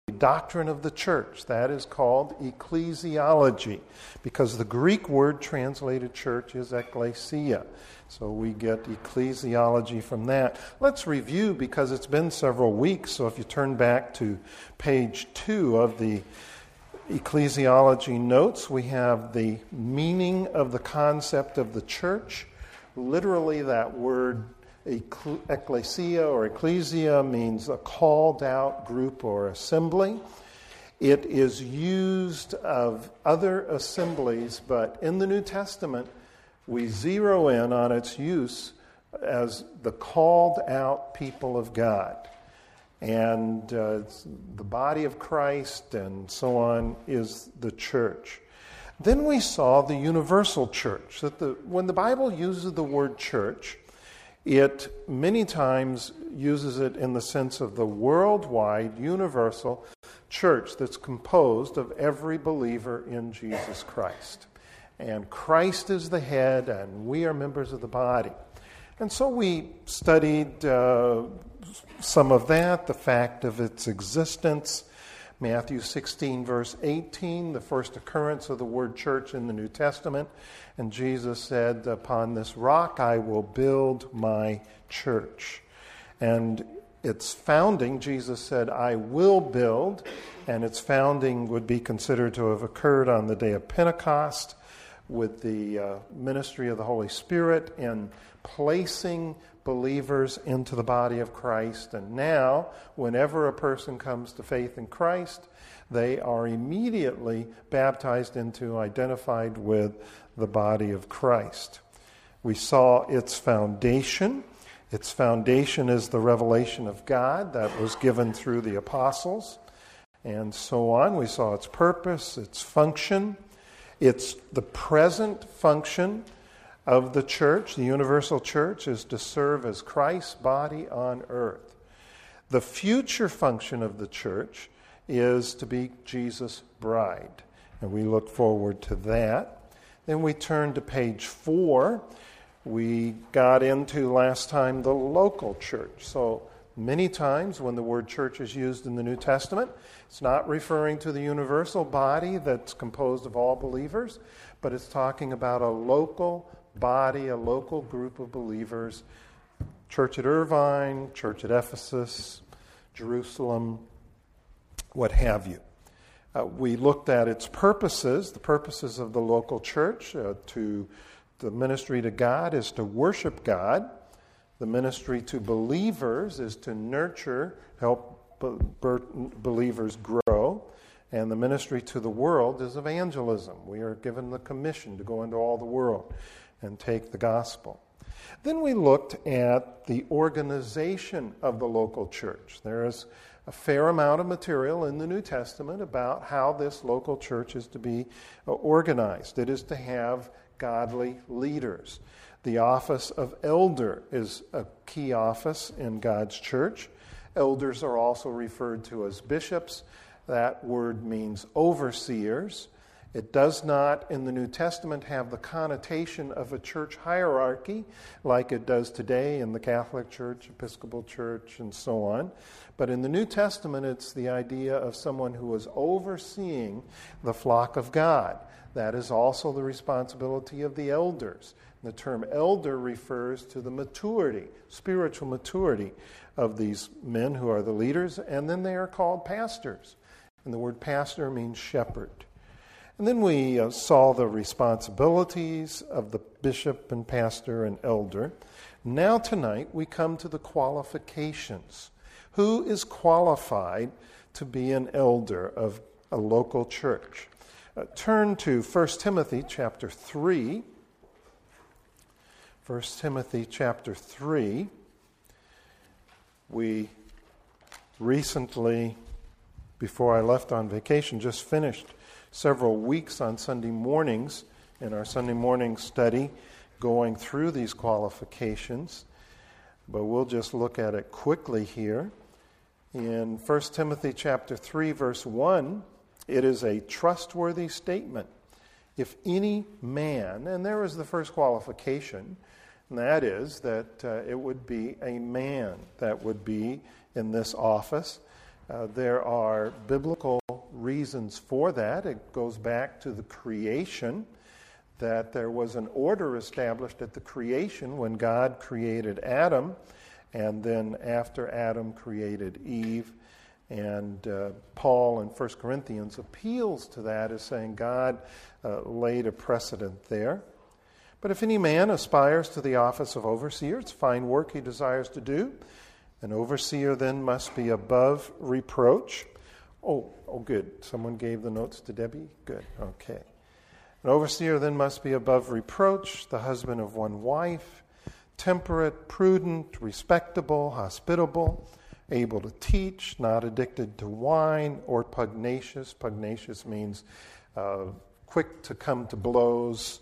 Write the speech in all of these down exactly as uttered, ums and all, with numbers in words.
doctrine of the church. That is called ecclesiology, because the Greek word translated church is ekklesia. So we get ecclesiology from that. Let's review, because it's been several weeks. So if you turn back to page two of the ecclesiology notes, we have the meaning of the concept of the church. Literally, that word ecclesia or ecclesia means a called out group or assembly. It is used of other assemblies, but in the New Testament, we zero in on its use as the called out people of God. And uh, the body of Christ and so on is the church. Then we saw the universal church. That the when the Bible uses the word church, it many times uses it in the sense of the worldwide, universal church that's composed of every believer in Jesus Christ. And Christ is the head, and we are members of the body. And so we studied uh, some of that, the fact of its existence. Matthew sixteen, verse eighteen, the first occurrence of the word church in the New Testament. And Jesus said, "Upon this rock I will build my church." And its founding, Jesus said, "I will build," and its founding would be considered to have occurred on the day of Pentecost with the uh, ministry of the Holy Spirit in placing believers into the body of Christ. And now, whenever a person comes to faith in Christ, they are immediately baptized into, identified with the body of Christ. We saw its foundation. Its foundation is the revelation of God that was given through the apostles, and so on. We saw its purpose, its function. It's the present function of the church, the universal church, is to serve as Christ's body on earth. The future function of the church is to be Jesus' bride, and we look forward to that. Then we turn to page four. We got into last time the local church. So many times when the word church is used in the New Testament, it's not referring to the universal body that's composed of all believers, but it's talking about a local body, a local group of believers. Church at Irvine, church at Ephesus, Jerusalem, what have you. Uh, we looked at its purposes, the purposes of the local church. Uh, to the ministry to God is to worship God. The ministry to believers is to nurture, help be- believers grow. And the ministry to the world is evangelism. We are given the commission to go into all the world and take the gospel. Then we looked at the organization of the local church. There is a fair amount of material in the New Testament about how this local church is to be organized. It is to have godly leaders. The office of elder is a key office in God's church. Elders are also referred to as bishops. That word means overseers. It does not, in the New Testament, have the connotation of a church hierarchy like it does today in the Catholic Church, Episcopal Church, and so on. But in the New Testament, it's the idea of someone who is overseeing the flock of God. That is also the responsibility of the elders. The term elder refers to the maturity, spiritual maturity of these men who are the leaders, and then they are called pastors. And the word pastor means shepherd. And then we uh, saw the responsibilities of the bishop and pastor and elder. Now tonight we come to the qualifications. Who is qualified to be an elder of a local church? Uh, turn to First Timothy chapter three. First Timothy chapter three. We recently, before I left on vacation, just finished several weeks on Sunday mornings in our Sunday morning study going through these qualifications. But we'll just look at it quickly here. In First Timothy chapter three, verse one, it is a trustworthy statement. If any man, and there is the first qualification, and that is that uh, it would be a man that would be in this office. Uh, there are biblical reasons for that. It goes back to the creation, that there was an order established at the creation when God created Adam, and then after Adam created Eve. And uh, Paul in First Corinthians appeals to that as saying God uh, laid a precedent there. But if any man aspires to the office of overseer, it's fine work he desires to do. An overseer then must be above reproach. Oh, oh, good. Someone gave the notes to Debbie? Good, okay. An overseer then must be above reproach, the husband of one wife, temperate, prudent, respectable, hospitable, able to teach, not addicted to wine, or pugnacious. Pugnacious means uh, quick to come to blows,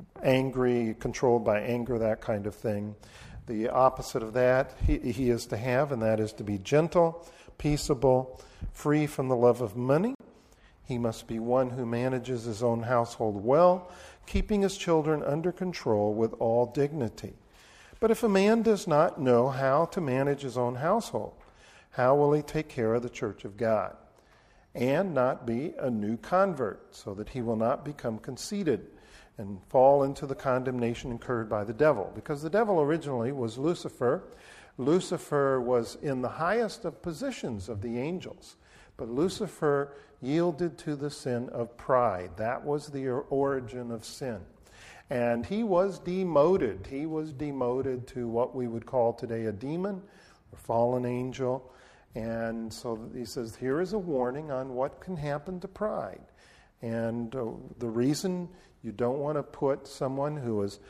angry, controlled by anger, that kind of thing. The opposite of that he, he is to have, and that is to be gentle, peaceable, free from the love of money. He must be one who manages his own household well, keeping his children under control with all dignity. But if a man does not know how to manage his own household, how will he take care of the church of God? And not be a new convert, so that he will not become conceited and fall into the condemnation incurred by the devil. Because the devil originally was Lucifer. Lucifer was in the highest of positions of the angels. But Lucifer yielded to the sin of pride. That was the origin of sin. And he was demoted. He was demoted to what we would call today a demon, or fallen angel. And so he says, here is a warning on what can happen to pride. And uh, the reason you don't want to put someone who is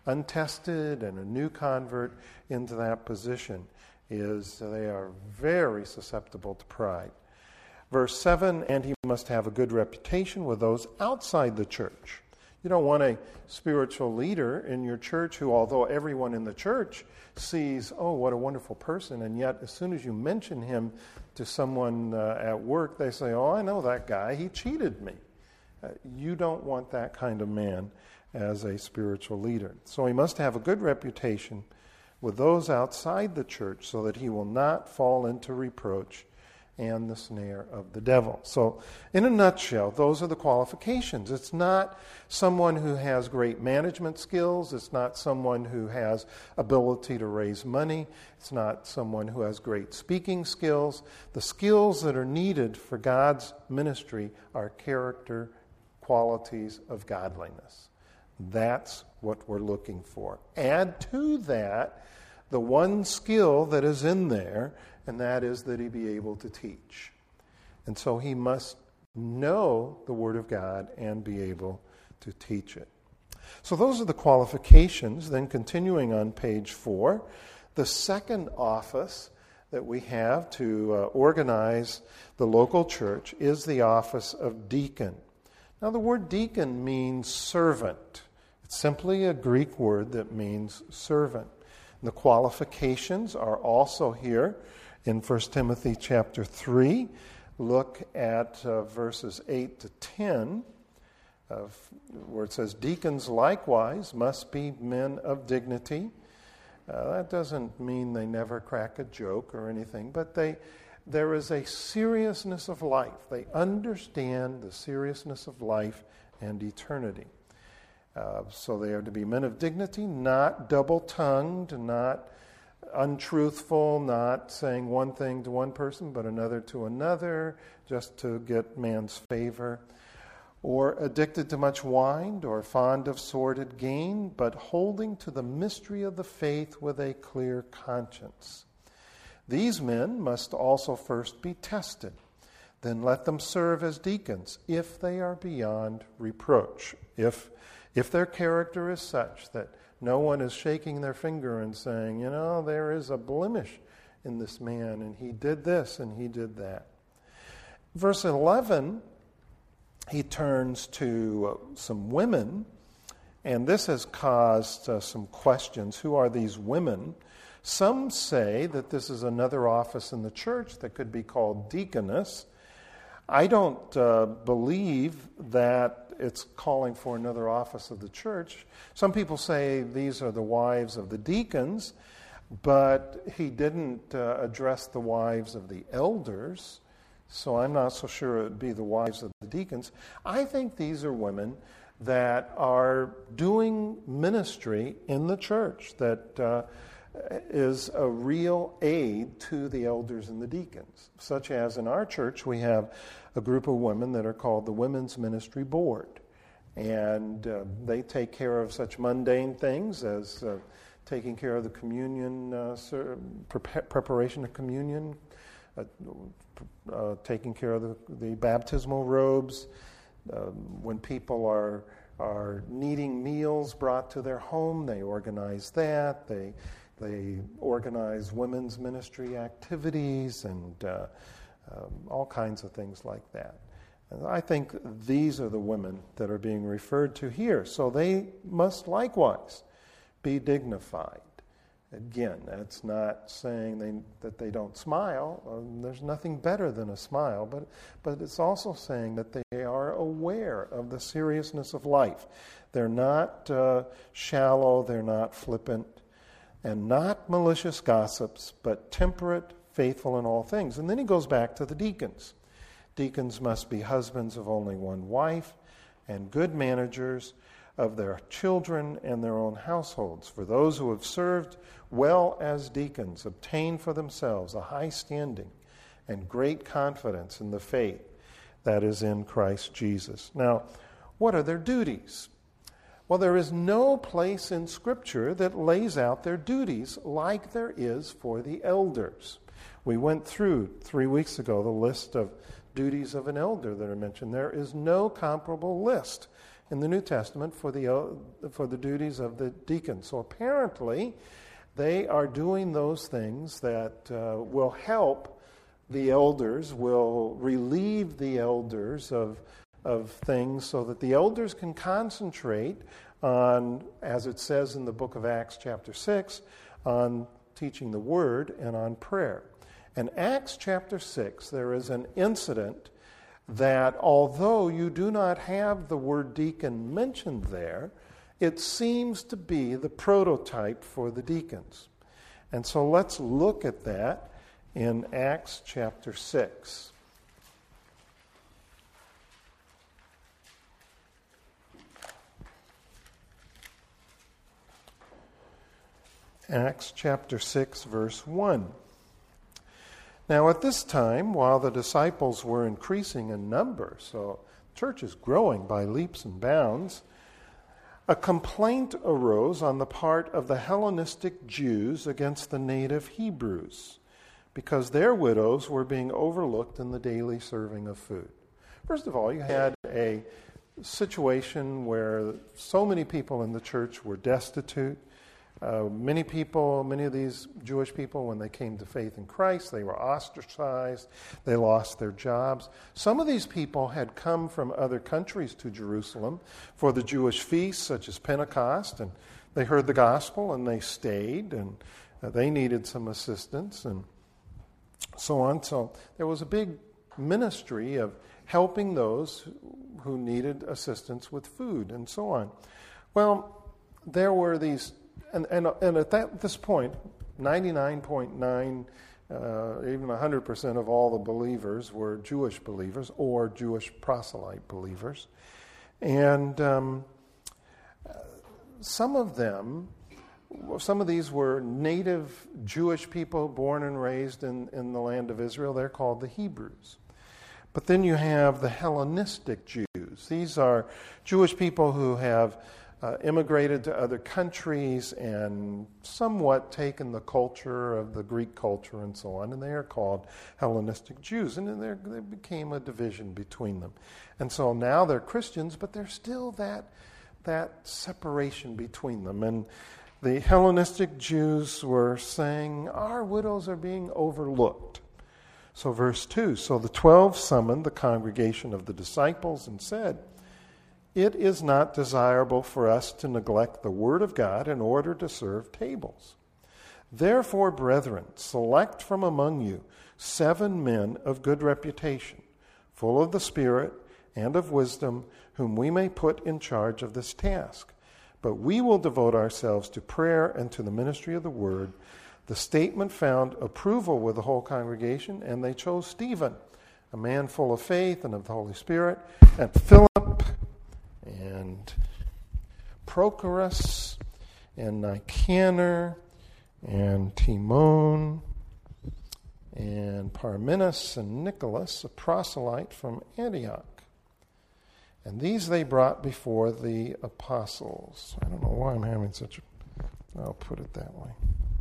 untested and a new convert into that position is they are very susceptible to pride. Verse seven, and he must have a good reputation with those outside the church. You don't want a spiritual leader in your church who, although everyone in the church sees, oh, what a wonderful person, and yet as soon as you mention him to someone uh, at work, they say, oh, I know that guy, he cheated me. Uh, you don't want that kind of man as a spiritual leader. So he must have a good reputation with those outside the church so that he will not fall into reproach and the snare of the devil. So in a nutshell, those are the qualifications. It's not someone who has great management skills. It's not someone who has ability to raise money. It's not someone who has great speaking skills. The skills that are needed for God's ministry are character qualities of godliness. That's what we're looking for. Add to that the one skill that is in there, and that is that he be able to teach. And so he must know the Word of God and be able to teach it. So those are the qualifications. Then continuing on page four, the second office that we have to uh, organize the local church is the office of deacon. Now the word deacon means servant. It's simply a Greek word that means servant. And the qualifications are also here in First Timothy chapter three. Look at uh, verses eight to ten, of, where it says, deacons likewise must be men of dignity. Uh, that doesn't mean they never crack a joke or anything, but they there is a seriousness of life. They understand the seriousness of life and eternity. Uh, so they are to be men of dignity, not double-tongued, not untruthful, not saying one thing to one person but another to another just to get man's favor, or addicted to much wine, or fond of sordid gain, but holding to the mystery of the faith with a clear conscience. These men must also first be tested. Then let them serve as deacons if they are beyond reproach. If, if their character is such that no one is shaking their finger and saying, you know, there is a blemish in this man, and he did this and he did that. Verse eleven, he turns to uh, some women, and this has caused uh, some questions. Who are these women? Some say that this is another office in the church that could be called deaconess. I don't uh, believe that it's calling for another office of the church. Some people say these are the wives of the deacons, but he didn't uh, address the wives of the elders. so I'm not so sure it would be the wives of the deacons. I think these are women that are doing ministry in the church that uh, is a real aid to the elders and the deacons, such as in our church we have a group of women that are called the Women's Ministry Board, and uh, they take care of such mundane things as uh, taking care of the communion, uh, pre- preparation of communion, uh, uh, taking care of the, the baptismal robes, um, when people are are needing meals brought to their home, they organize that. They They organize women's ministry activities and uh, um, all kinds of things like that. And I think these are the women that are being referred to here. So they must likewise be dignified. Again, that's not saying they, that they don't smile. Um, there's nothing better than a smile, but, but it's also saying that they are aware of the seriousness of life. They're not uh, shallow, they're not flippant, and not malicious gossips, but temperate, faithful in all things. And then he goes back to the deacons. Deacons must be husbands of only one wife and good managers of their children and their own households. For those who have served well as deacons obtain for themselves a high standing and great confidence in the faith that is in Christ Jesus. Now, what are their duties? Well, there is no place in Scripture that lays out their duties like there is for the elders. We went through three weeks ago the list of duties of an elder that are mentioned. There is no comparable list in the New Testament for the for the duties of the deacons. So apparently, they are doing those things that uh, will help the elders, will relieve the elders of of things so that the elders can concentrate on, as it says in the book of Acts chapter six, on teaching the word and on prayer. In Acts chapter six, there is an incident that although you do not have the word deacon mentioned there, it seems to be the prototype for the deacons. And so let's look at that in Acts chapter six. Acts chapter six, verse one. Now at this time, while the disciples were increasing in number, so the church is growing by leaps and bounds, a complaint arose on the part of the Hellenistic Jews against the native Hebrews, because their widows were being overlooked in the daily serving of food. First of all, you had a situation where so many people in the church were destitute. Uh, many people, many of these Jewish people, when they came to faith in Christ, they were ostracized. They lost their jobs. Some of these people had come from other countries to Jerusalem for the Jewish feasts, such as Pentecost, and they heard the gospel and they stayed, and uh, they needed some assistance, and so on. So there was a big ministry of helping those who needed assistance with food and so on. Well, there were these. And, and, and at that, this point, ninety-nine point nine, uh, even one hundred percent of all the believers were Jewish believers or Jewish proselyte believers. And um, some of them, some of these were native Jewish people born and raised in, in the land of Israel. They're called the Hebrews. But then you have the Hellenistic Jews. These are Jewish people who have Uh, immigrated to other countries and somewhat taken the culture of the Greek culture and so on, and they are called Hellenistic Jews. And then there, there became a division between them. And so now they're Christians, but there's still that, that separation between them. And the Hellenistic Jews were saying, our widows are being overlooked. So verse two, so the twelve summoned the congregation of the disciples and said, it is not desirable for us to neglect the word of God in order to serve tables. Therefore, brethren, select from among you seven men of good reputation, full of the Spirit and of wisdom, whom we may put in charge of this task. But we will devote ourselves to prayer and to the ministry of the word. The statement found approval with the whole congregation, and they chose Stephen, a man full of faith and of the Holy Spirit, and Philip, and Prochorus, and Nicanor, and Timon, and Parmenas, and Nicholas, a proselyte from Antioch. And these they brought before the apostles. I don't know why I'm having such a... I'll put it that way.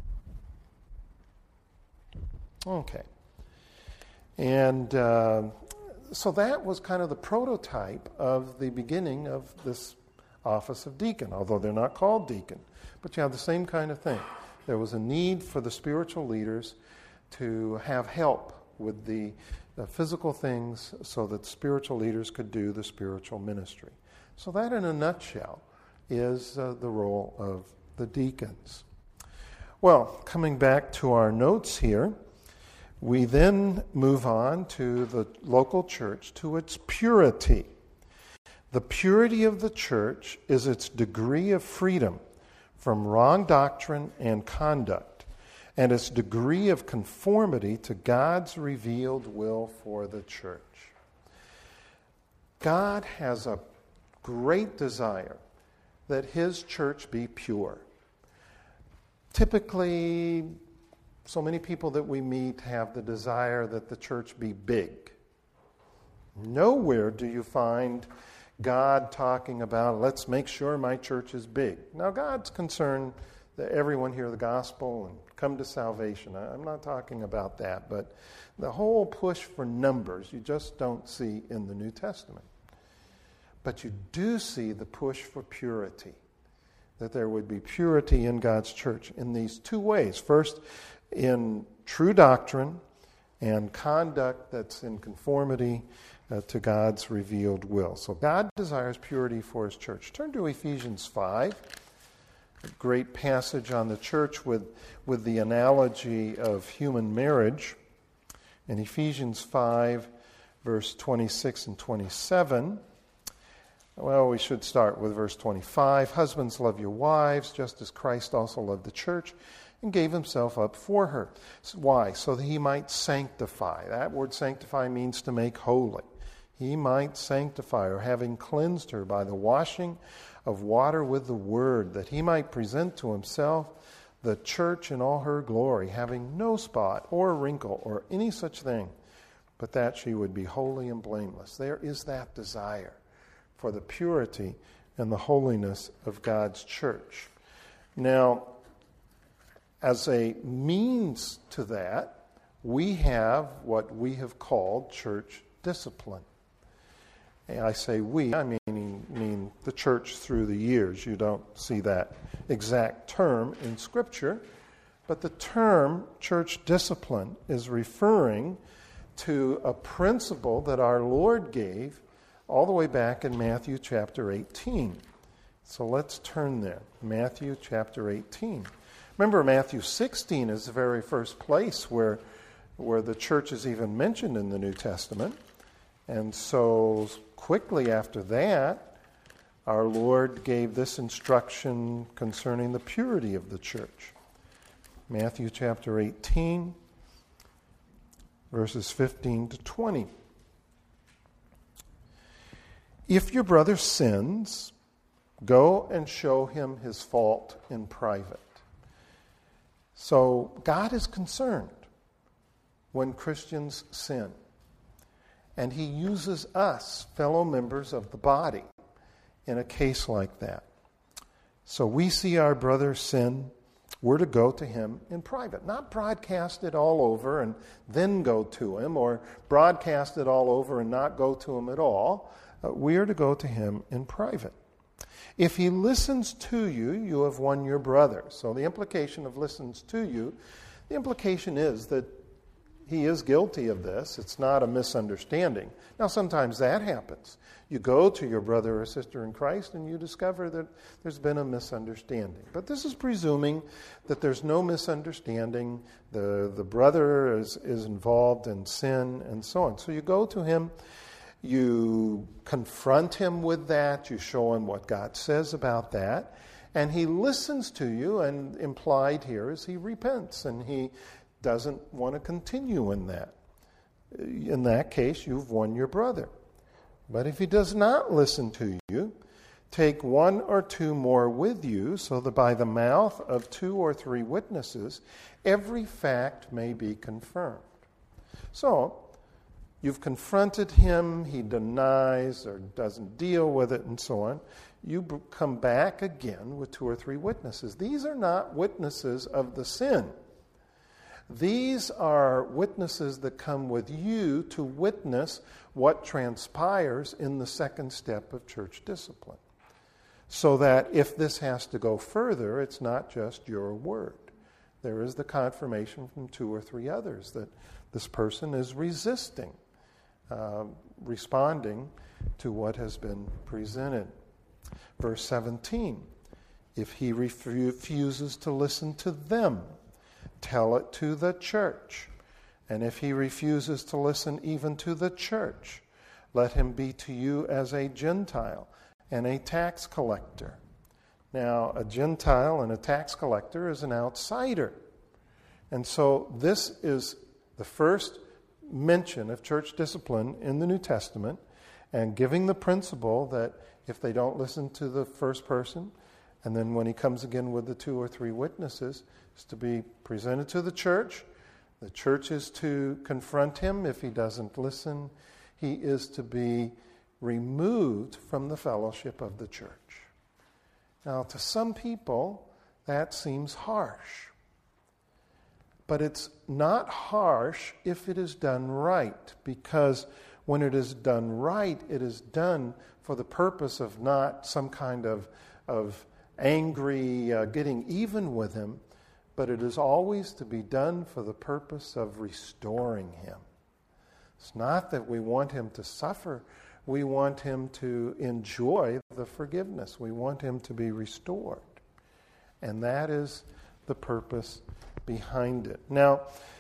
Okay. And uh, so that was kind of the prototype of the beginning of this office of deacon, although they're not called deacon. But you have the same kind of thing. There was a need for the spiritual leaders to have help with the, the physical things so that spiritual leaders could do the spiritual ministry. So that, in a nutshell, is uh, the role of the deacons. Well, coming back to our notes here, we then move on to the local church, to its purity. The purity of the church is its degree of freedom from wrong doctrine and conduct, and its degree of conformity to God's revealed will for the church. God has a great desire that his church be pure. Typically, so many people that we meet have the desire that the church be big. Nowhere do you find God talking about, let's make sure my church is big. Now, God's concerned that everyone hear the gospel and come to salvation. I'm not talking about that, but the whole push for numbers you just don't see in the New Testament. But you do see the push for purity, that there would be purity in God's church in these two ways. First, in true doctrine and conduct that's in conformity uh, to God's revealed will. So God desires purity for his church. Turn to Ephesians five, a great passage on the church with, with the analogy of human marriage. In Ephesians five, verse twenty-six and twenty-seven, well, we should start with verse twenty-five. Husbands, love your wives, just as Christ also loved the church and gave himself up for her. So why? So that he might sanctify. That word sanctify means to make holy. He might sanctify her, having cleansed her by the washing of water with the word, that he might present to himself the church in all her glory, having no spot or wrinkle or any such thing, but that she would be holy and blameless. There is that desire for the purity and the holiness of God's church. Now, as a means to that, we have what we have called church discipline. And I say we, I mean, mean the church through the years. You don't see that exact term in Scripture, but the term church discipline is referring to a principle that our Lord gave all the way back in Matthew chapter eighteen. So let's turn there. Matthew chapter eighteen. Remember, Matthew sixteen is the very first place where, where the church is even mentioned in the New Testament. And so quickly after that, our Lord gave this instruction concerning the purity of the church. Matthew chapter eighteen, verses fifteen to twenty. If your brother sins, go and show him his fault in private. So God is concerned when Christians sin. And he uses us, fellow members of the body, in a case like that. So we see our brother sin, we're to go to him in private. Not broadcast it all over and then go to him, or broadcast it all over and not go to him at all. Uh, we are to go to him in private. If he listens to you, you have won your brother. So the implication of listens to you, the implication is that he is guilty of this. It's not a misunderstanding. Now, sometimes that happens. You go to your brother or sister in Christ and you discover that there's been a misunderstanding. But this is presuming that there's no misunderstanding. The, the brother is, is involved in sin and so on. So you go to him. You confront him with that. You show him what God says about that. And he listens to you, and implied here is he repents, and he doesn't want to continue in that. in that case, you've won your brother. But if he does not listen to you, take one or two more with you, so that by the mouth of two or three witnesses, every fact may be confirmed. So, you've confronted him, he denies or doesn't deal with it, and so on. You come back again with two or three witnesses. These are not witnesses of the sin. These are witnesses that come with you to witness what transpires in the second step of church discipline. So that if this has to go further, it's not just your word. There is the confirmation from two or three others that this person is resisting, uh, responding to what has been presented. Verse seventeen, if he refuses to listen to them, tell it to the church. And if he refuses to listen even to the church, let him be to you as a Gentile and a tax collector. Now, a Gentile and a tax collector is an outsider. And so this is the first mention of church discipline in the New Testament, and giving the principle that if they don't listen to the first person, and then when he comes again with the two or three witnesses, is to be presented to the church. The church is to confront him. If he doesn't listen, he is to be removed from the fellowship of the church. Now, to some people, that seems harsh. But it's not harsh if it is done right, because when it is done right, it is done for the purpose of not some kind of, of angry uh, getting even with him, but it is always to be done for the purpose of restoring him. It's not that we want him to suffer. We want him to enjoy the forgiveness. We want him to be restored. And that is the purpose behind it. Now,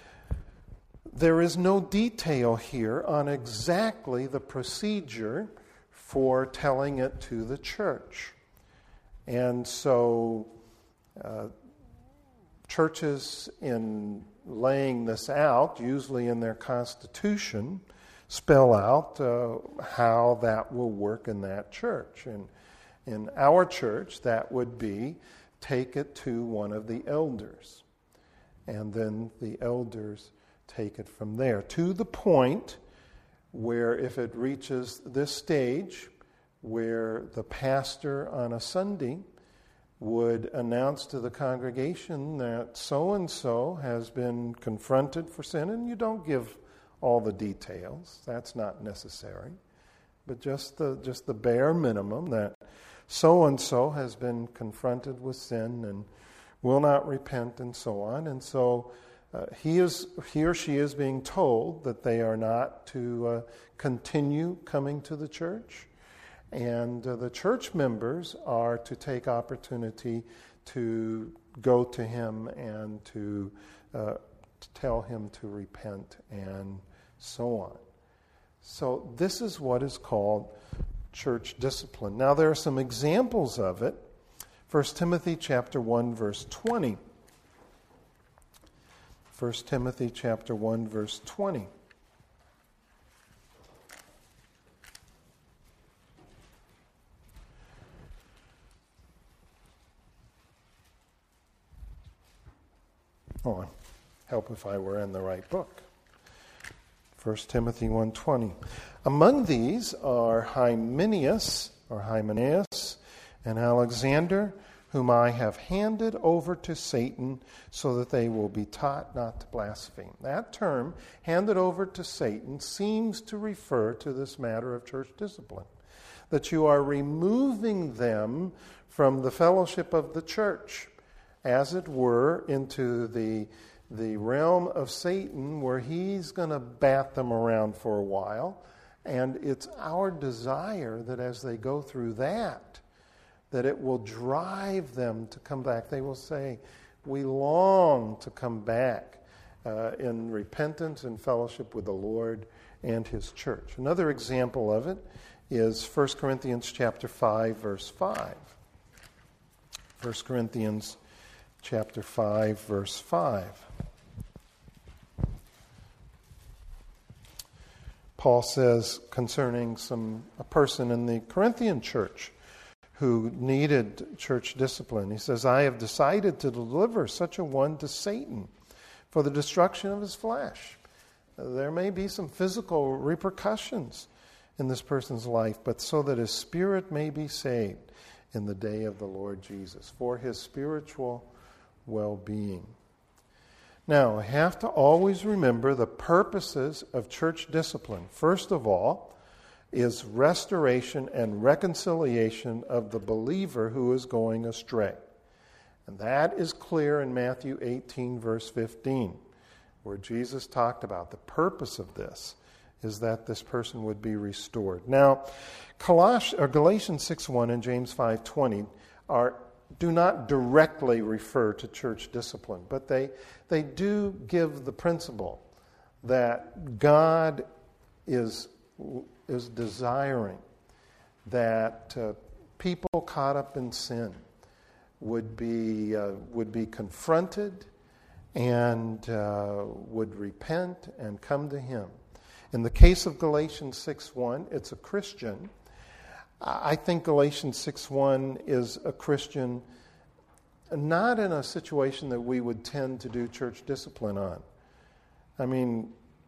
there is no detail here on exactly the procedure for telling it to the church. And so uh, churches, in laying this out, usually in their constitution, spell out uh, how that will work in that church. And in our church, that would be take it to one of the elders. And then the elders take it from there, to the point where if it reaches this stage, where the pastor on a Sunday would announce to the congregation that so-and-so has been confronted for sin, and you don't give all the details, that's not necessary, but just the just the bare minimum that so-and-so has been confronted with sin and will not repent and so on. And so uh, he is he or she is being told that they are not to uh, continue coming to the church. And uh, the church members are to take opportunity to go to him and to, uh, to tell him to repent and so on. So this is what is called church discipline. Now there are some examples of it. First Timothy chapter one, verse twenty. First Timothy chapter one, verse twenty. Oh, help if I were in the right book. First Timothy one twenty. Among these are Hymenaeus, or Hymenaeus, and Alexander, whom I have handed over to Satan, so that they will be taught not to blaspheme. That term, handed over to Satan, seems to refer to this matter of church discipline. That you are removing them from the fellowship of the church, as it were, into the, the realm of Satan, where he's going to bat them around for a while. And it's our desire that as they go through that, that it will drive them to come back. They will say, we long to come back uh, in repentance and fellowship with the Lord and his church. Another example of it is First Corinthians chapter five, verse five. First Corinthians chapter five, verse five. Paul says concerning some a person in the Corinthian church who needed church discipline. He says, I have decided to deliver such a one to Satan for the destruction of his flesh. There may be some physical repercussions in this person's life, but so that his spirit may be saved in the day of the Lord Jesus, for his spiritual well-being. Now, I have to always remember the purposes of church discipline. First of all, is restoration and reconciliation of the believer who is going astray. And that is clear in Matthew eighteen, verse fifteen, where Jesus talked about the purpose of this is that this person would be restored. Now, Colossians, or Galatians six one and James five twenty are do not directly refer to church discipline, but they they do give the principle that God is is desiring that uh, people caught up in sin would be uh, would be confronted and uh, would repent and come to Him. In the case of Galatians six one, it's a Christian. I think Galatians six one is a Christian not in a situation that we would tend to do church discipline on. I mean,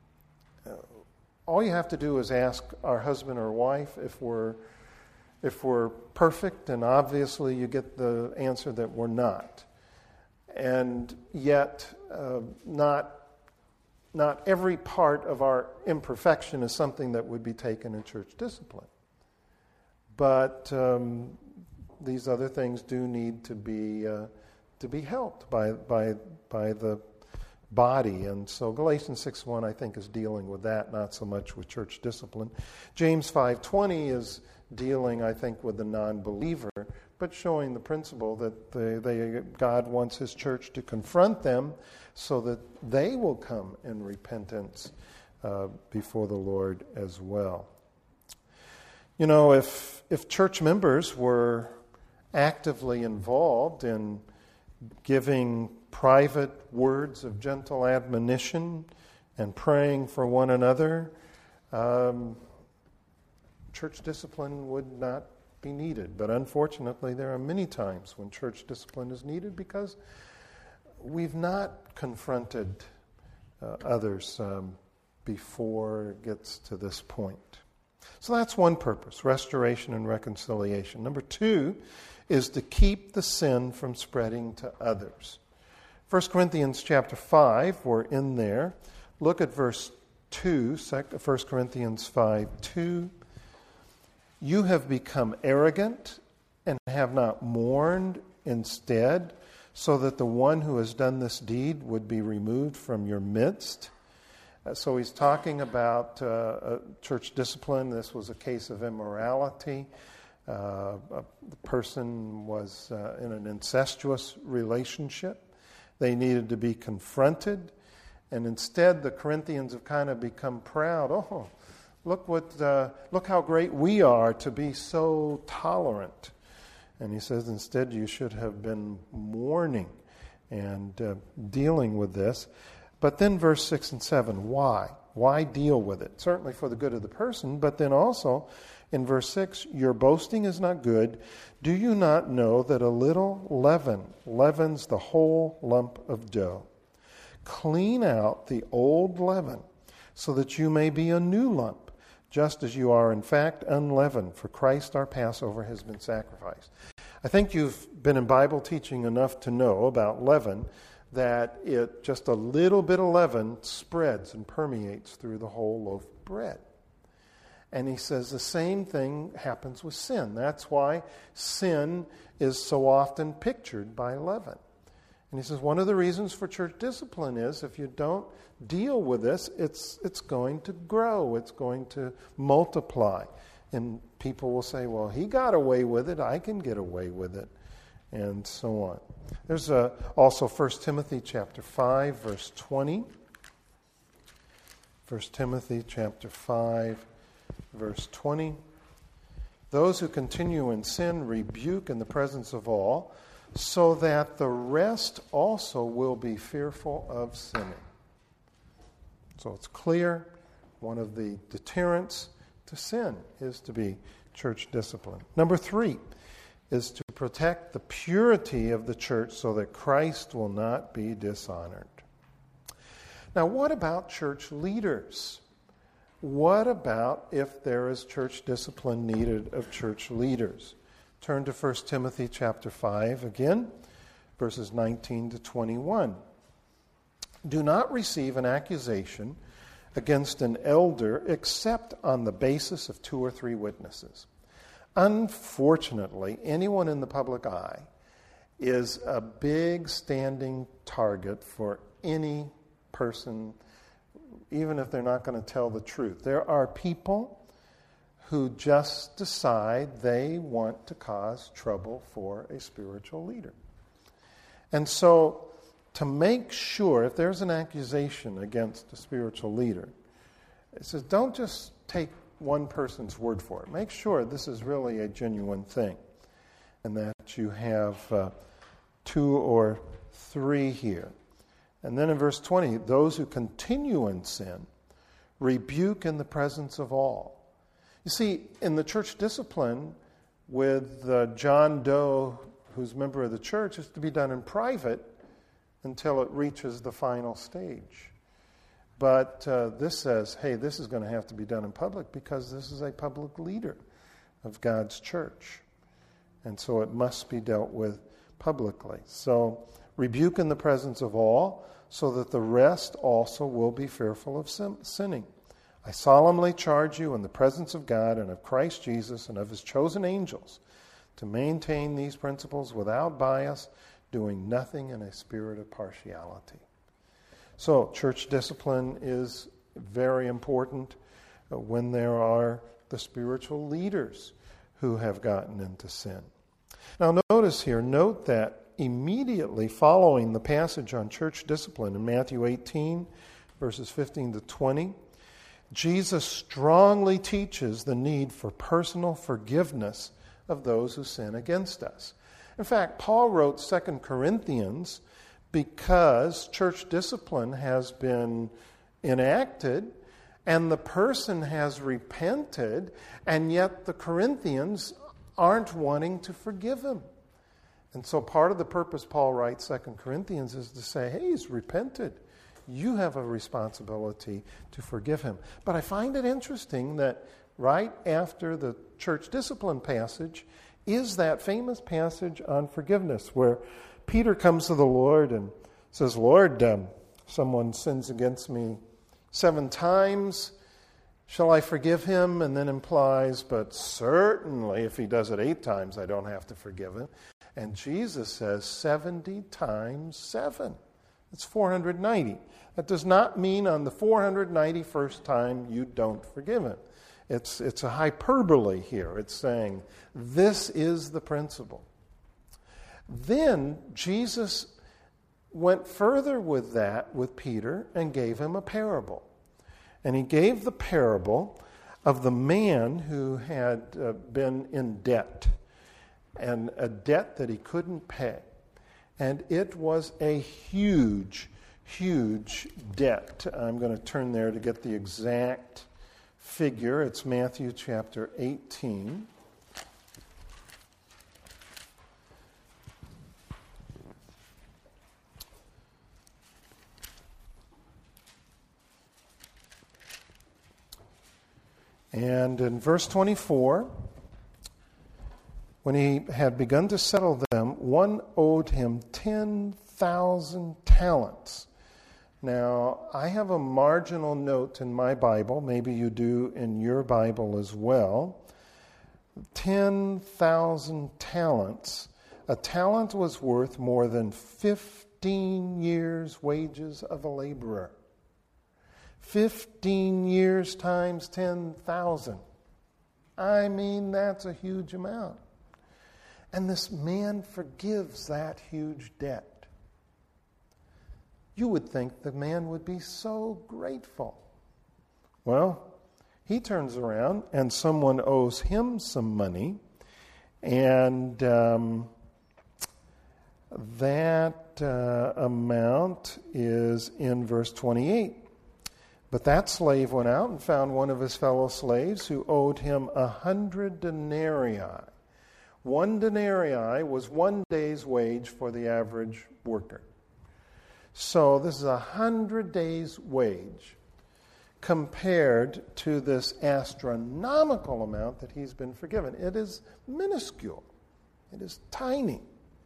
all you have to do is ask our husband or wife if we're if we're perfect, and obviously you get the answer that we're not. And yet, uh, not not every part of our imperfection is something that would be taken in church discipline. But um, these other things do need to be uh, to be helped by by by the body. And so Galatians six one, I think, is dealing with that, not so much with church discipline. James five twenty is dealing, I think, with the non-believer, but showing the principle that they, they, God wants His church to confront them so that they will come in repentance uh, before the Lord as well. You know, if if church members were actively involved in giving private words of gentle admonition and praying for one another, um, church discipline would not be needed. But unfortunately, there are many times when church discipline is needed because we've not confronted uh, others um, before it gets to this point. So that's one purpose, restoration and reconciliation. Number two is to keep the sin from spreading to others. First Corinthians chapter five, we're in there. Look at verse two, First Corinthians five two. You have become arrogant and have not mourned instead, so that the one who has done this deed would be removed from your midst. Uh, so he's talking about uh, uh, church discipline. This was a case of immorality. Uh, a, the person was uh, in an incestuous relationship. They needed to be confronted. And instead, the Corinthians have kind of become proud. Oh, look what, uh, look how great we are to be so tolerant. And he says, instead, you should have been mourning and uh, dealing with this. But then verse six and seven, why? Why deal with it? Certainly for the good of the person, but then also in verse six, your boasting is not good. Do you not know that a little leaven leavens the whole lump of dough? Clean out the old leaven so that you may be a new lump, just as you are in fact unleavened, for Christ our Passover has been sacrificed. I think you've been in Bible teaching enough to know about leaven, that it just a little bit of leaven spreads and permeates through the whole loaf of bread. And he says the same thing happens with sin. That's why sin is so often pictured by leaven. And he says one of the reasons for church discipline is if you don't deal with this, it's it's going to grow. It's going to multiply. And people will say, well, he got away with it. I can get away with it. And so on. There's a, also First Timothy chapter five, verse twenty. First Timothy chapter five, verse twenty. Those who continue in sin rebuke in the presence of all, so that the rest also will be fearful of sinning. So it's clear One of the deterrents to sin is to be church discipline. Number three is to protect the purity of the church so that Christ will not be dishonored. Now, what about church leaders? What about if there is church discipline needed of church leaders? Turn to First Timothy chapter five again, verses nineteen to twenty-one. Do not receive an accusation against an elder except on the basis of two or three witnesses. Unfortunately, anyone in the public eye is a big standing target for any person, even if they're not going to tell the truth. There are people who just decide they want to cause trouble for a spiritual leader. And so, to make sure, if there's an accusation against a spiritual leader, it says don't just take one person's word for it. Make sure this is really a genuine thing, and that you have uh, two or three here. And then in verse twenty, those who continue in sin, rebuke in the presence of all. You see, in the church discipline with uh, John Doe, who's a member of the church, is to be done in private until it reaches the final stage. But uh, this says, hey, this is going to have to be done in public because this is a public leader of God's church. And so it must be dealt with publicly. So rebuke in the presence of all, so that the rest also will be fearful of sin- sinning. I solemnly charge you in the presence of God and of Christ Jesus and of his chosen angels to maintain these principles without bias, doing nothing in a spirit of partiality. So, church discipline is very important when there are the spiritual leaders who have gotten into sin. Now, notice here, note that immediately following the passage on church discipline in Matthew eighteen, verses fifteen to twenty, Jesus strongly teaches the need for personal forgiveness of those who sin against us. In fact, Paul wrote Second Corinthians because church discipline has been enacted and the person has repented, and yet the Corinthians aren't wanting to forgive him. And so part of the purpose Paul writes Second Corinthians is to say, hey, he's repented. You have a responsibility to forgive him. But I find it interesting that right after the church discipline passage is that famous passage on forgiveness where Peter comes to the Lord and says, Lord, um, someone sins against me seven times. Shall I forgive him? And then implies, but certainly if he does it eight times, I don't have to forgive him. And Jesus says seventy times seven. That's four hundred ninety. That does not mean on the four hundred ninety-first time you don't forgive him. It's, it's a hyperbole here. It's saying this is the principle. Then Jesus went further with that with Peter and gave him a parable. And he gave the parable of the man who had uh, been in debt, and a debt that he couldn't pay. And it was a huge, huge debt. I'm going to turn there to get the exact figure. It's Matthew chapter eighteen. And in verse twenty-four, when he had begun to settle them, one owed him ten thousand talents. Now, I have a marginal note in my Bible, maybe you do in your Bible as well. ten thousand talents. A talent was worth more than fifteen years' wages of a laborer. fifteen years times ten thousand. I mean, that's a huge amount. And this man forgives that huge debt. You would think the man would be so grateful. Well, he turns around and someone owes him some money, and um, that uh, amount is in verse twenty-eight. But that slave went out and found one of his fellow slaves who owed him a hundred denarii. One denarii was one day's wage for the average worker. So this is a hundred days' wage compared to this astronomical amount that he's been forgiven. It is minuscule. It is tiny.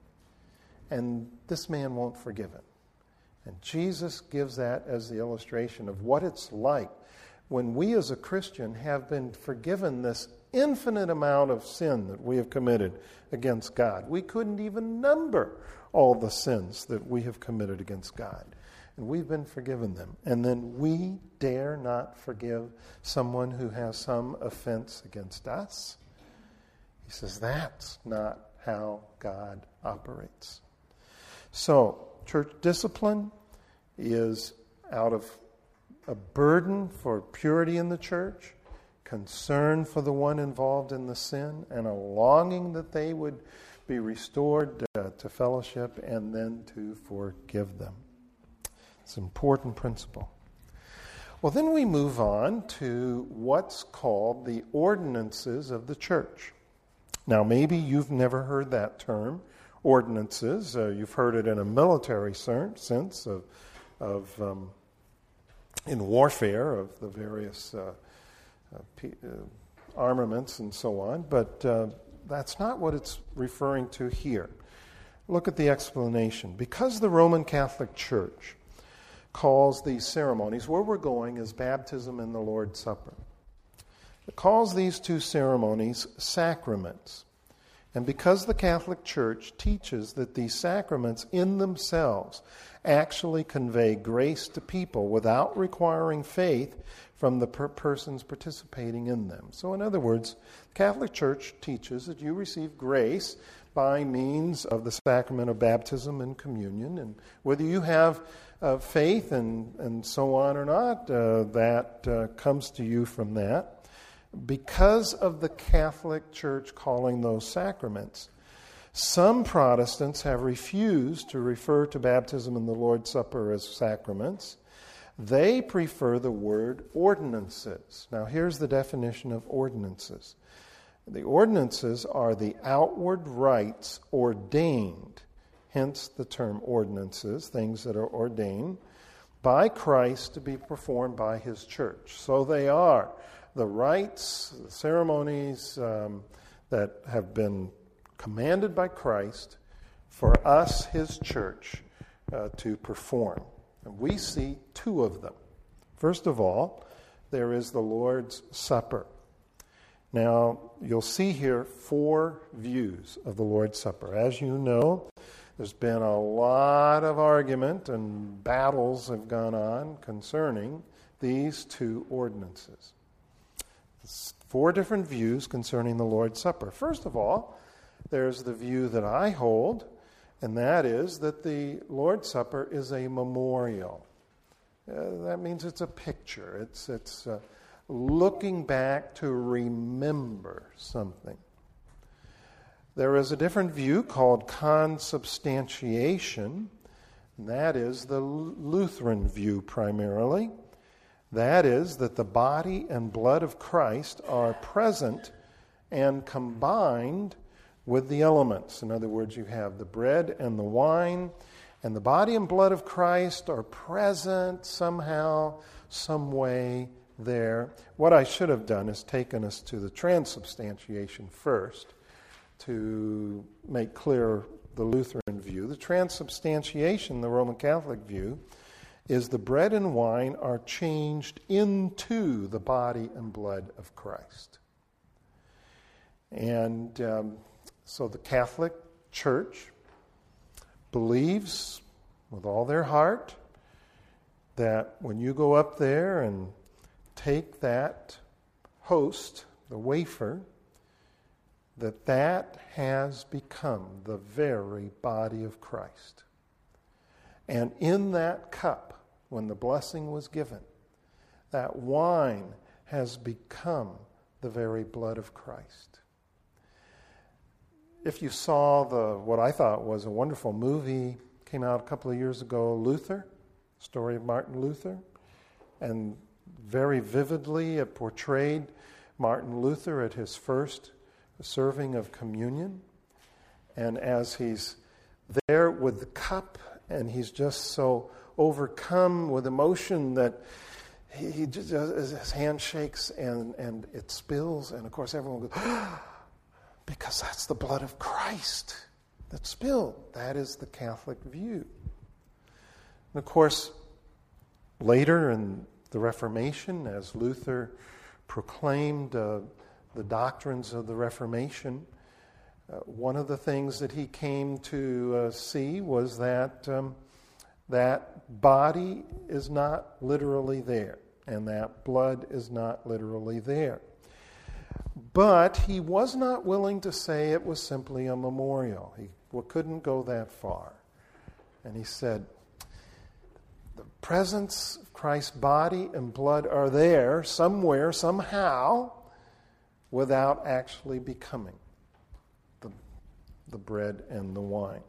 And this man won't forgive it. And Jesus gives that as the illustration of what it's like when we as a Christian have been forgiven this infinite amount of sin that we have committed against God. We couldn't even number all the sins that we have committed against God. And we've been forgiven them. And then we dare not forgive someone who has some offense against us. He says that's not how God operates. So, church discipline is out of a burden for purity in the church, concern for the one involved in the sin, and a longing that they would be restored uh, to fellowship and then to forgive them. It's an important principle. Well, then we move on to what's called the ordinances of the church. Now, maybe you've never heard that term, ordinances. Uh, you've heard it in a military sense of, of um, in warfare of the various uh, uh, p- uh, armaments and so on, but uh, that's not what it's referring to here. Look at the explanation. Because the Roman Catholic Church calls these ceremonies, where we're going is baptism and the Lord's Supper. It calls these two ceremonies sacraments. And because the Catholic Church teaches that these sacraments in themselves actually convey grace to people without requiring faith from the per- persons participating in them. So in other words, the Catholic Church teaches that you receive grace by means of the sacrament of baptism and communion. And whether you have uh, faith and, and so on or not, uh, that uh, comes to you from that. Because of the Catholic Church calling those sacraments, some Protestants have refused to refer to baptism and the Lord's Supper as sacraments. They prefer the word ordinances. Now, here's the definition of ordinances. The ordinances are the outward rites ordained, hence the term ordinances, things that are ordained by Christ to be performed by his church. So they are the rites, the ceremonies um, that have been commanded by Christ for us, his church, uh, to perform. And we see two of them. First of all, there is the Lord's Supper. Now, you'll see here four views of the Lord's Supper. As you know, there's been a lot of argument and battles have gone on concerning these two ordinances. Four different views concerning the Lord's Supper. First of all, there's the view that I hold, and that is that the Lord's Supper is a memorial. Uh, that means it's a picture. It's it's uh, looking back to remember something. There is a different view called consubstantiation, and that is the Lutheran view primarily. That is, that the body and blood of Christ are present and combined with the elements. In other words, you have the bread and the wine, and the body and blood of Christ are present somehow, some way there. What I should have done is taken us to the transubstantiation first to make clear the Lutheran view. The transubstantiation, the Roman Catholic view, is the bread and wine are changed into the body and blood of Christ. And um, so the Catholic Church believes with all their heart that when you go up there and take that host, the wafer, that that has become the very body of Christ. And in that cup, when the blessing was given, that wine has become the very blood of Christ. If you saw the what I thought was a wonderful movie, came out a couple of years ago, Luther, story of Martin Luther, and very vividly it portrayed Martin Luther at his first serving of communion. And as he's there with the cup, and he's just so overcome with emotion that he, he just, his hand shakes and, and it spills. And of course everyone goes, ah, because that's the blood of Christ that spilled. That is the Catholic view. And of course, later in the Reformation, as Luther proclaimed uh, the doctrines of the Reformation, uh, one of the things that he came to uh, see was that um, that body is not literally there, and that blood is not literally there. But he was not willing to say it was simply a memorial. He couldn't go that far. And he said, the presence of Christ's body and blood are there somewhere, somehow, without actually becoming the, the bread and the wine.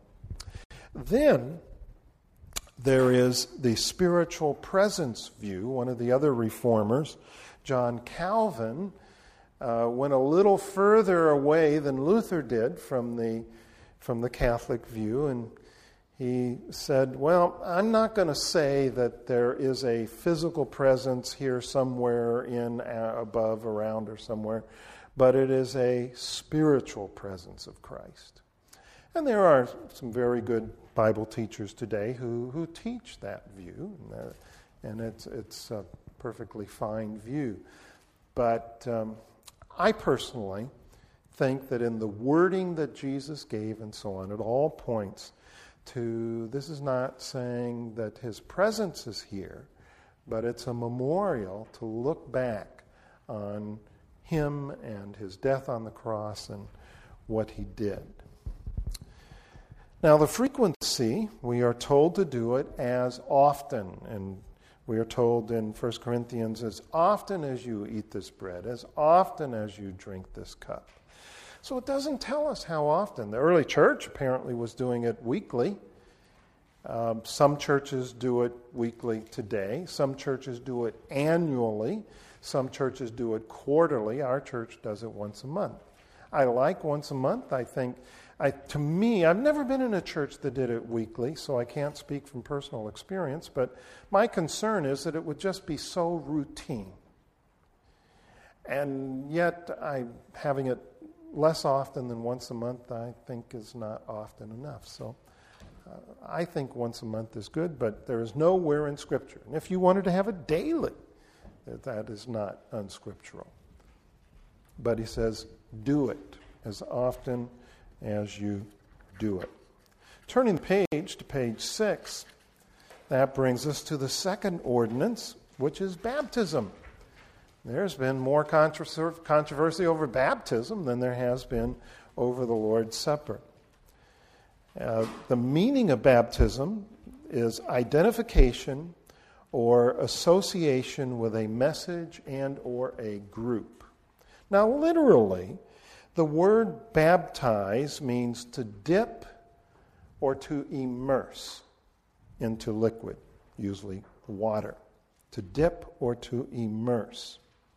Then there is the spiritual presence view. One of the other reformers, John Calvin, uh, went a little further away than Luther did from the from the Catholic view, and he said, well, I'm not going to say that there is a physical presence here somewhere in, uh, above, around, or somewhere, but it is a spiritual presence of Christ. And there are some very good Bible teachers today who, who teach that view, and, uh, and it's, it's a perfectly fine view. But um, I personally think that in the wording that Jesus gave and so on, it all points to, this is not saying that his presence is here, but it's a memorial to look back on him and his death on the cross and what he did. Now, the frequency, we are told to do it as often, and we are told in First Corinthians, as often as you eat this bread, as often as you drink this cup. So it doesn't tell us how often. The early church apparently was doing it weekly. Um, some churches do it weekly today. Some churches do it annually. Some churches do it quarterly. Our church does it once a month. I like once a month. I think, I, to me, I've never been in a church that did it weekly, so I can't speak from personal experience, but my concern is that it would just be so routine. And yet, I having it less often than once a month, I think, is not often enough. So uh, I think once a month is good, but there is nowhere in Scripture. And if you wanted to have it daily, that, that is not unscriptural. But he says, do it as often as you do it. Turning the page to page six, that brings us to the second ordinance, which is baptism. There's been more controversy over baptism than there has been over the Lord's Supper. Uh, the meaning of baptism is identification or association with a message and or a group. Now, literally, the word baptize means to dip or to immerse into liquid, usually water. To dip or to immerse.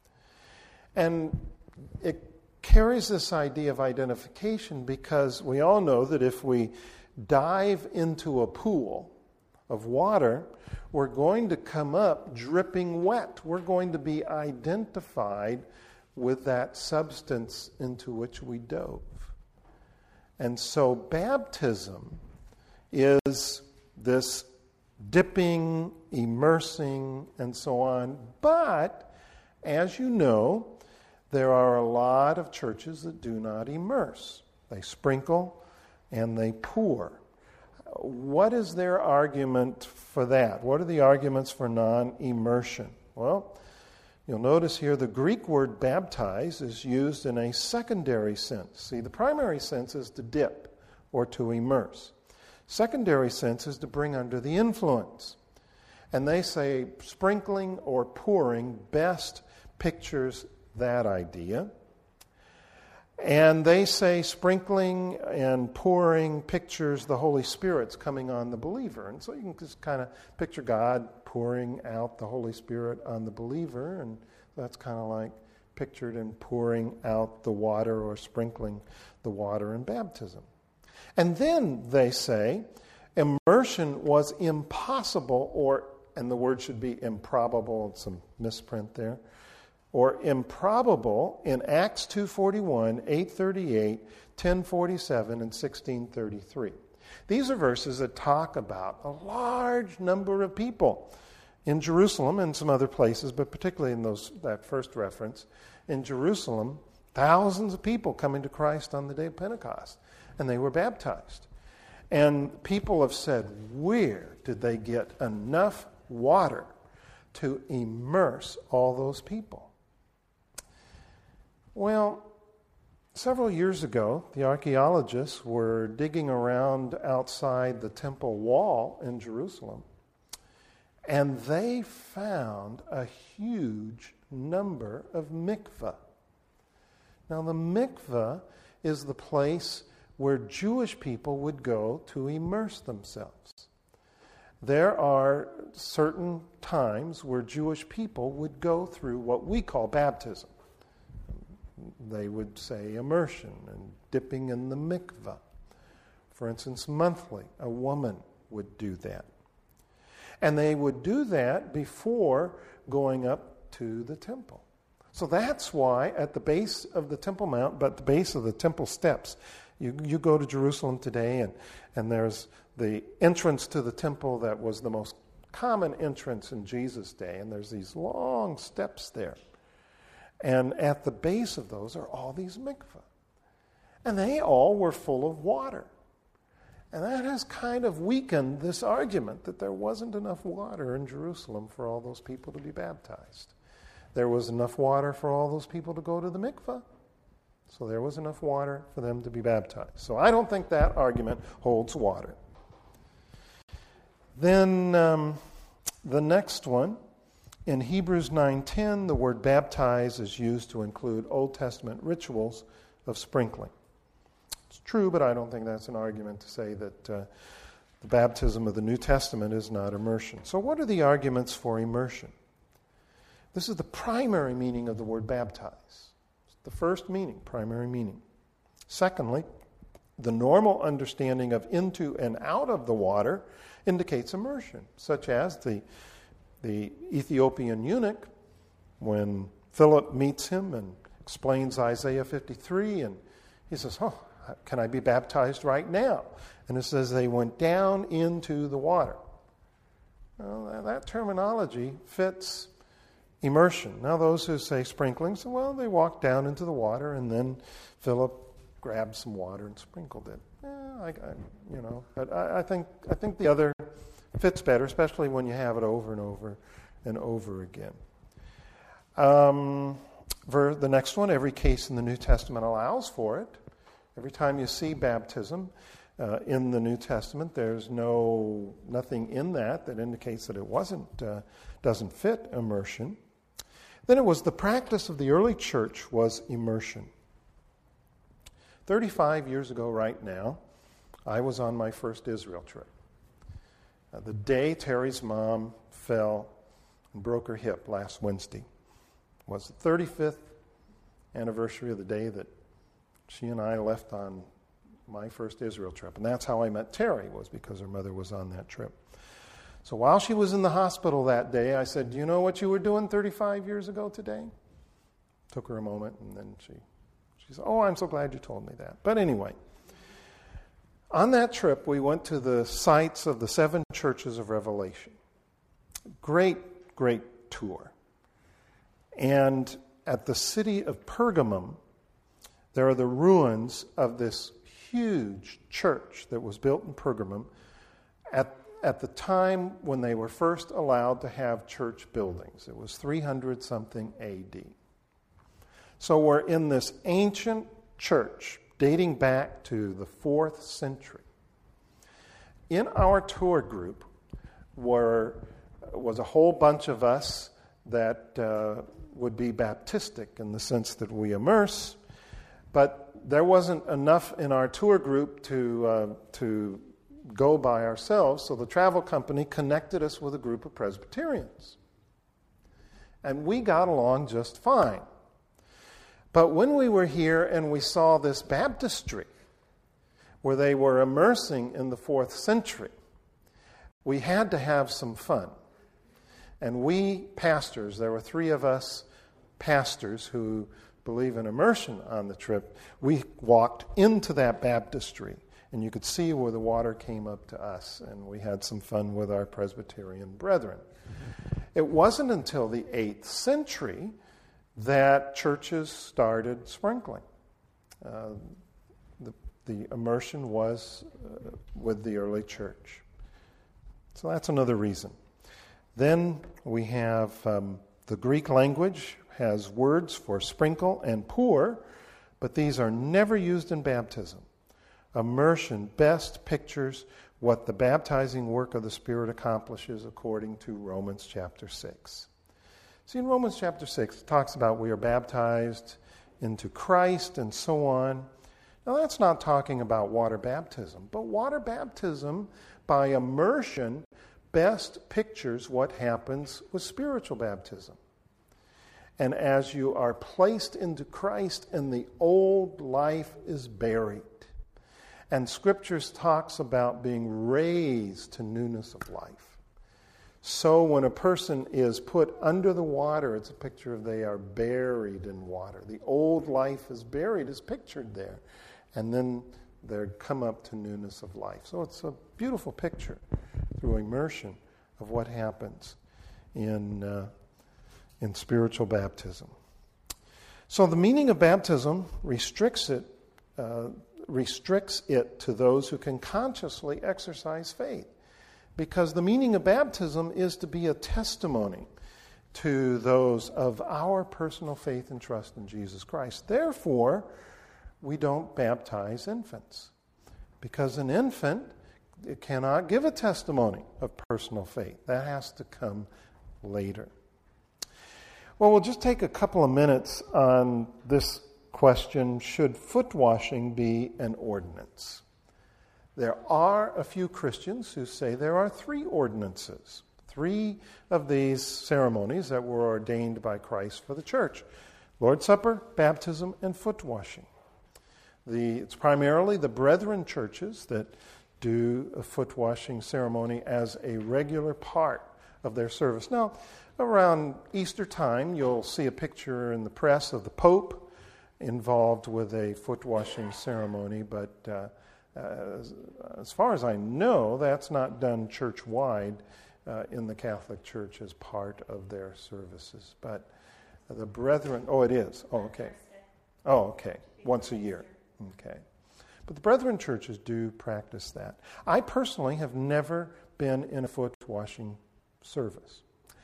And it carries this idea of identification because we all know that if we dive into a pool of water, we're going to come up dripping wet. We're going to be identified with that substance into which we dove. And so baptism is this dipping, immersing, and so on. But, as you know, there are a lot of churches that do not immerse. They sprinkle and they pour. What is their argument for that? What are the arguments for non-immersion? Well, you'll notice here the Greek word baptize is used in a secondary sense. See, the primary sense is to dip or to immerse. Secondary sense is to bring under the influence. And they say sprinkling or pouring best pictures that idea. And they say sprinkling and pouring pictures the Holy Spirit's coming on the believer. And so you can just kind of picture God pouring out the Holy Spirit on the believer, and that's kind of like pictured in pouring out the water or sprinkling the water in baptism. And then they say immersion was impossible, or, and the word should be improbable, it's some misprint there, or improbable in Acts two forty-one, eight thirty-eight, ten forty-seven, and sixteen thirty-three. These are verses that talk about a large number of people in Jerusalem and some other places, but particularly in those that first reference. In Jerusalem, thousands of people coming to Christ on the day of Pentecost, and they were baptized. And people have said, where did they get enough water to immerse all those people? Well, several years ago, the archaeologists were digging around outside the temple wall in Jerusalem, and they found a huge number of mikveh. Now, the mikveh is the place where Jewish people would go to immerse themselves. There are certain times where Jewish people would go through what we call baptism. They would say immersion and dipping in the mikveh. For instance, monthly, a woman would do that. And they would do that before going up to the temple. So that's why at the base of the Temple Mount, but the base of the temple steps, you, you go to Jerusalem today, and, and there's the entrance to the temple that was the most common entrance in Jesus' day, and there's these long steps there. And at the base of those are all these mikveh. And they all were full of water. And that has kind of weakened this argument that there wasn't enough water in Jerusalem for all those people to be baptized. There was enough water for all those people to go to the mikveh. So there was enough water for them to be baptized. So I don't think that argument holds water. Then um, the next one, in Hebrews nine ten, the word baptize is used to include Old Testament rituals of sprinkling. It's true, but I don't think that's an argument to say that uh, the baptism of the New Testament is not immersion. So what are the arguments for immersion? This is the primary meaning of the word baptize. It's the first meaning, primary meaning. Secondly, the normal understanding of into and out of the water indicates immersion, such as the The Ethiopian eunuch, when Philip meets him and explains Isaiah fifty-three, and he says, oh, can I be baptized right now? And it says they went down into the water. Well, that terminology fits immersion. Now those who say sprinkling, so well, they walked down into the water, and then Philip grabbed some water and sprinkled it. Eh, I, I, you know, but I, I think I think the other fits better, especially when you have it over and over and over again. Um, for the next one, every case in the New Testament allows for it. Every time you see baptism uh, in the New Testament, there's no nothing in that that indicates that it wasn't uh, doesn't fit immersion. Then it was the practice of the early church was immersion. thirty-five years ago right now, I was on my first Israel trip. Uh, the day Terry's mom fell and broke her hip last Wednesday was the thirty-fifth anniversary of the day that she and I left on my first Israel trip. And that's how I met Terry, was because her mother was on that trip. So while she was in the hospital that day, I said, do you know what you were doing thirty-five years ago today? Took her a moment, and then she, she said, oh, I'm so glad you told me that. But anyway, on that trip, we went to the sites of the seven churches of Revelation. Great, great tour. And at the city of Pergamum, there are the ruins of this huge church that was built in Pergamum at, at the time when they were first allowed to have church buildings. It was three hundred something A D. So we're in this ancient church dating back to the fourth century. In our tour group were, was a whole bunch of us that uh, would be Baptistic in the sense that we immerse. But there wasn't enough in our tour group to uh, to go by ourselves, so the travel company connected us with a group of Presbyterians. And we got along just fine. But when we were here and we saw this baptistry, where they were immersing in the fourth century, we had to have some fun. And we pastors, there were three of us pastors who believe in immersion on the trip, we walked into that baptistry, and you could see where the water came up to us, and we had some fun with our Presbyterian brethren. It wasn't until the eighth century that churches started sprinkling. Uh, the, the immersion was uh, with the early church. So that's another reason. Then we have um, the Greek language has words for sprinkle and pour, but these are never used in baptism. Immersion best pictures what the baptizing work of the Spirit accomplishes according to Romans chapter six. See, in Romans chapter six, it talks about we are baptized into Christ and so on. Now, that's not talking about water baptism, but water baptism by immersion best pictures what happens with spiritual baptism. And as you are placed into Christ and the old life is buried, and Scriptures talks about being raised to newness of life. So when a person is put under the water, it's a picture of they are buried in water. The old life is buried, is pictured there. And then they come up to newness of life. So it's a beautiful picture through immersion of what happens in uh, in spiritual baptism. So the meaning of baptism restricts it uh, restricts it to those who can consciously exercise faith, because the meaning of baptism is to be a testimony to those of our personal faith and trust in Jesus Christ. Therefore, we don't baptize infants, because an infant it cannot give a testimony of personal faith. That has to come later. Well, we'll just take a couple of minutes on this question, should foot washing be an ordinance? There are a few Christians who say there are three ordinances, three of these ceremonies that were ordained by Christ for the church: Lord's Supper, baptism, and foot washing. The, it's primarily the brethren churches that do a foot washing ceremony as a regular part of their service. Now, around Easter time, you'll see a picture in the press of the Pope involved with a foot washing ceremony, but uh, as, as far as I know, that's not done church-wide uh, in the Catholic Church as part of their services. But the brethren, oh, it is. Oh, okay. Oh, okay. Once a year. Okay. But the brethren churches do practice that. I personally have never been in a foot washing service.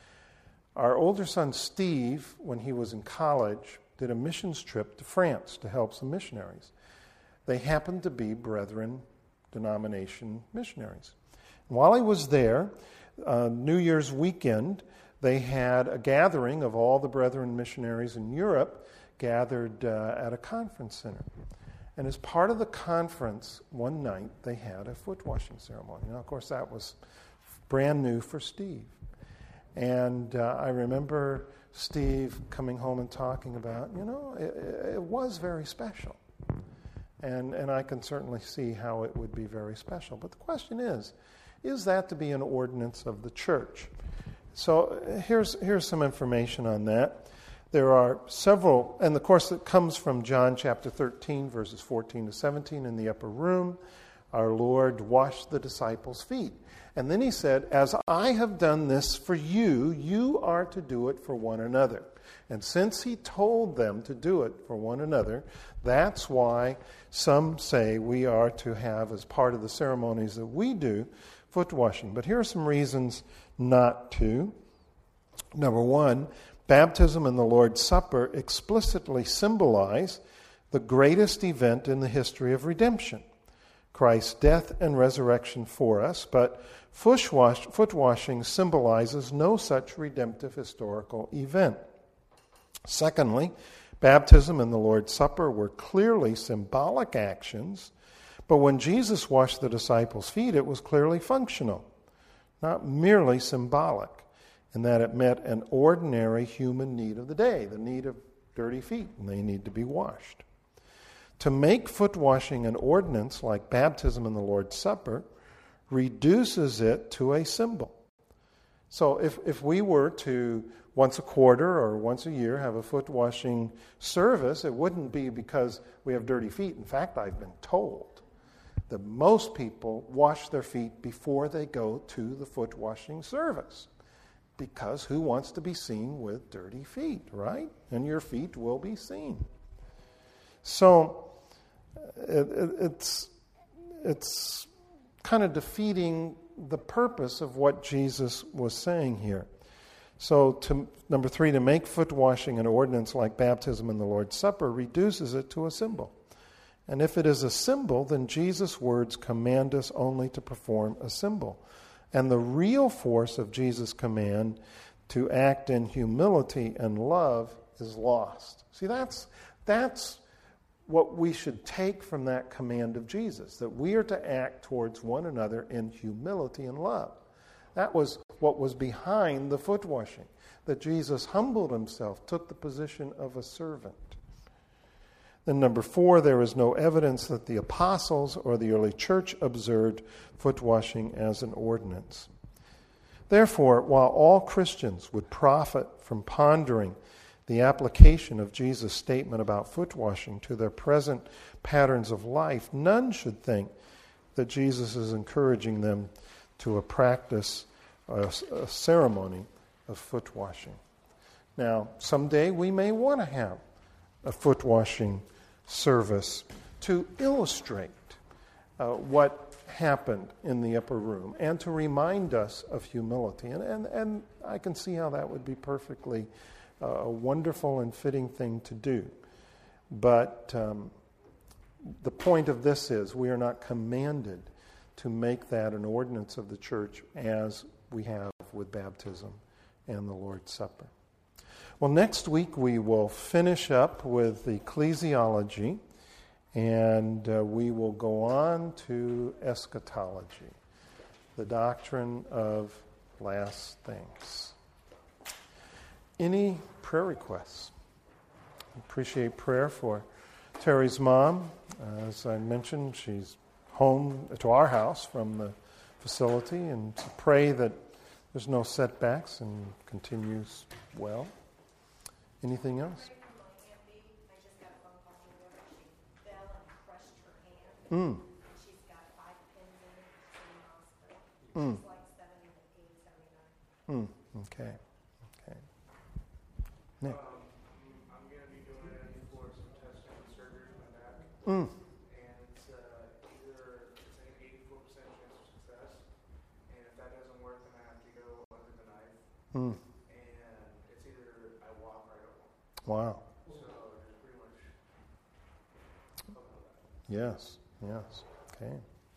Our older son Steve, when he was in college, did a missions trip to France to help some missionaries. They happened to be brethren denomination missionaries. And while he was there, uh, New Year's weekend, they had a gathering of all the brethren missionaries in Europe gathered uh, at a conference center. And as part of the conference, one night, they had a foot washing ceremony. Now, of course, that was brand new for Steve. And uh, I remember Steve coming home and talking about, you know, it, it was very special. And and I can certainly see how it would be very special. But the question is, is that to be an ordinance of the church? So here's here's some information on that. There are several, and of course it comes from John chapter thirteen, verses fourteen to seventeen in the upper room. Our Lord washed the disciples' feet. And then he said, as I have done this for you, you are to do it for one another. And since he told them to do it for one another, that's why some say we are to have, as part of the ceremonies that we do, foot washing. But here are some reasons not to. Number one, baptism and the Lord's Supper explicitly symbolize the greatest event in the history of redemption, Christ's death and resurrection for us, but foot wash, foot washing symbolizes no such redemptive historical event. Secondly, Baptism and the Lord's Supper were clearly symbolic actions, but when Jesus washed the disciples' feet, it was clearly functional, not merely symbolic, in that it met an ordinary human need of the day, the need of dirty feet, and they need to be washed. To make foot washing an ordinance like baptism and the Lord's Supper reduces it to a symbol. So if, if we were to once a quarter or once a year have a foot washing service, it wouldn't be because we have dirty feet. In fact, I've been told that most people wash their feet before they go to the foot washing service. Because who wants to be seen with dirty feet, right? And your feet will be seen. So it, it, it's it's kind of defeating the purpose of what Jesus was saying here. So to number three, to make foot washing an ordinance like baptism and the Lord's Supper reduces it to a symbol. And if it is a symbol, then Jesus' words command us only to perform a symbol. And the real force of Jesus' command to act in humility and love is lost. See, that's that's what we should take from that command of Jesus, that we are to act towards one another in humility and love. That was what was behind the foot washing, that Jesus humbled himself, took the position of a servant. Then number four, there is no evidence that the apostles or the early church observed foot washing as an ordinance. Therefore, while all Christians would profit from pondering the application of Jesus' statement about foot washing to their present patterns of life, none should think that Jesus is encouraging them to a practice, a, a ceremony of foot washing. Now, someday we may want to have a foot washing service to illustrate uh, what happened in the upper room and to remind us of humility. And, and, and I can see how that would be perfectly uh, a wonderful and fitting thing to do. But um, the point of this is we are not commanded to make that an ordinance of the church as we have with baptism and the Lord's Supper. Well, next week we will finish up with ecclesiology, and uh, we will go on to eschatology, the doctrine of last things. Any prayer requests? I appreciate prayer for Terry's mom. Uh, as I mentioned, she's home to our house from the facility, and to pray that there's no setbacks and continues well. Anything else? Mm. She's got five pins in it in the hospital. Mm. She's like seventy-eight, seventy-nine. Mm. Okay. Okay. Nick. Um, I'm going to be doing it for some testing and surgery in my back. Mm. And it's uh, either it's an eighty-four percent chance of success. And if that doesn't work, then I have to go under the knife. Mm. And it's either I walk or I don't walk. Wow. So there's pretty much hope for that. Yes. Yes. Okay.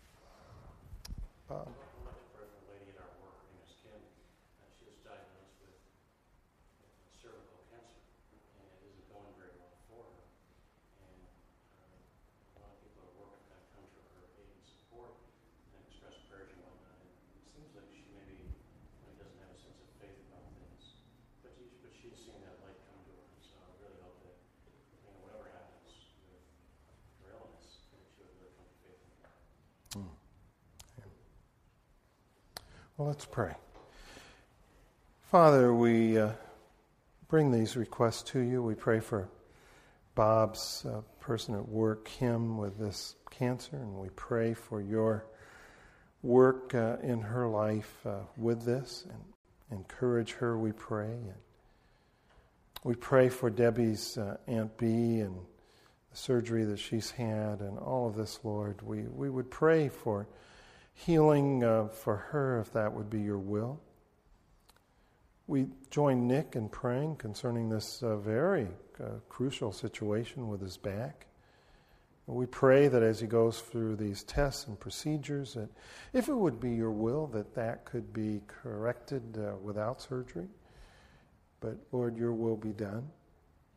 Bob. Much for a lady in our work, her name is Kim. Uh, she was diagnosed with cervical cancer, and it isn't going very well for her. And uh, a lot of people at work have kind of come to her aid and support and express prayers and whatnot. And it seems like she maybe really doesn't have a sense of faith about things, but she, but she's seen that light come to her. So I really hope that, you know, whatever happens with her illness, that she would really come to faith in God. Mm. Okay. Well, let's pray. Father, we uh, bring these requests to you. We pray for Bob's uh, person at work, Kim, with this cancer, and we pray for your work uh, in her life uh, with this, and encourage her, we pray. And we pray for Debbie's uh, Aunt Bee and the surgery that she's had and all of this, Lord. We, we would pray for healing uh, for her, if that would be your will. We join Nick in praying concerning this uh, very uh, crucial situation with his back. We pray that as he goes through these tests and procedures, that if it would be your will, that that could be corrected uh, without surgery. But Lord, your will be done.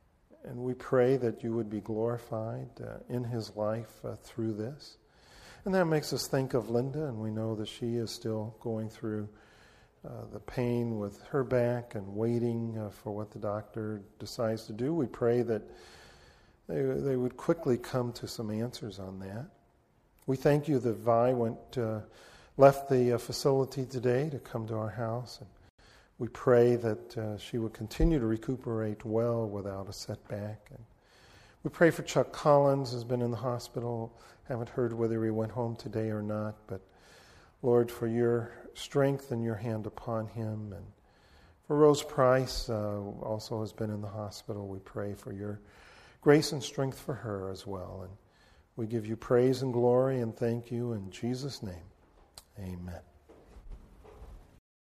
and we pray that you would be glorified uh, in his life uh, through this. And that makes us think of Linda, and we know that she is still going through uh, the pain with her back and waiting uh, for what the doctor decides to do. We pray that they, they would quickly come to some answers on that. We thank you that Vi went, uh, left the uh, facility today to come to our house, and we pray that uh, she would continue to recuperate well without a setback. And we pray for Chuck Collins, who's been in the hospital. Haven't heard whether he went home today or not, but Lord, for your strength and your hand upon him. And for Rose Price, uh, also has been in the hospital. We pray for your grace and strength for her as well. And we give you praise and glory and thank you in Jesus' name. Amen.